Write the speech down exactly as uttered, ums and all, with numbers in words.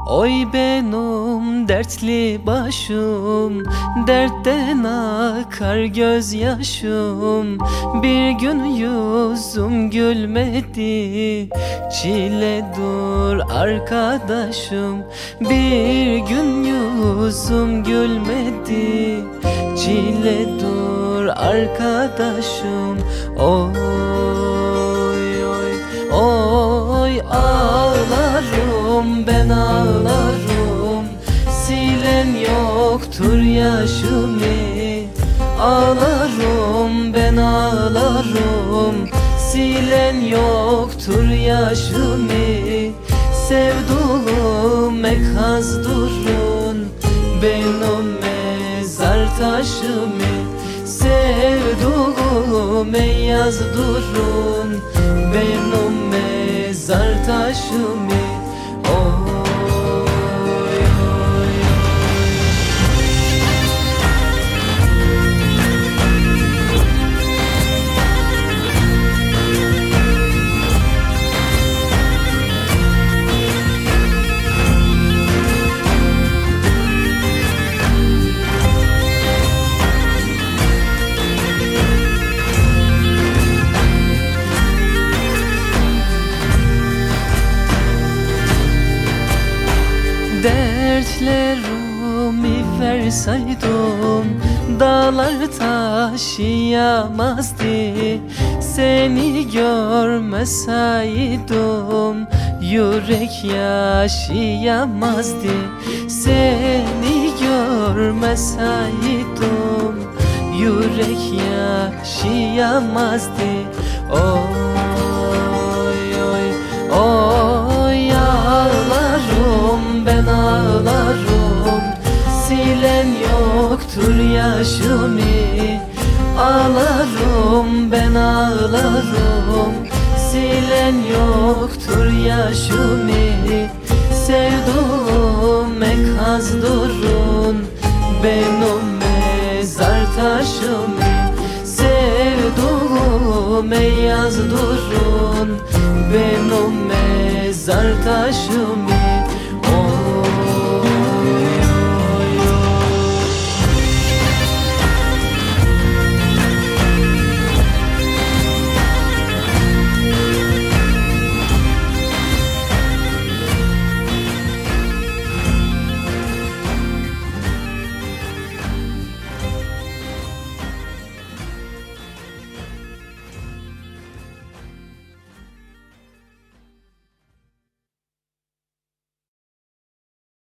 Oy benim dertli başım, dertten akar gözyaşım. Bir gün yüzüm gülmedi, çile dur arkadaşım. Bir gün yüzüm gülmedi, çile dur arkadaşım. Oy oy oy ağlarım ben ağlarım, silen yoktur yaşımı. Ağlarım ben ağlarım, silen yoktur yaşımı. Sevduğum ekaz durun benim mezar taşımı. Sevduğum yaz durun benim mezar taşımı. Dertlerimi verseydim dağlar taşıyamazdı. Seni görmeseydim yürek yaşayamazdı. Seni görmeseydim yürek yaşayamazdı. Oy oy oy ağlarım ben ağlarım, silen yoktur yaşımı. Ağlarım ben ağlarım, silen yoktur yaşımı. Sevduğum ekaz durun benim mezar taşımı. Sevduğum yaz durun benim mezar taşımı.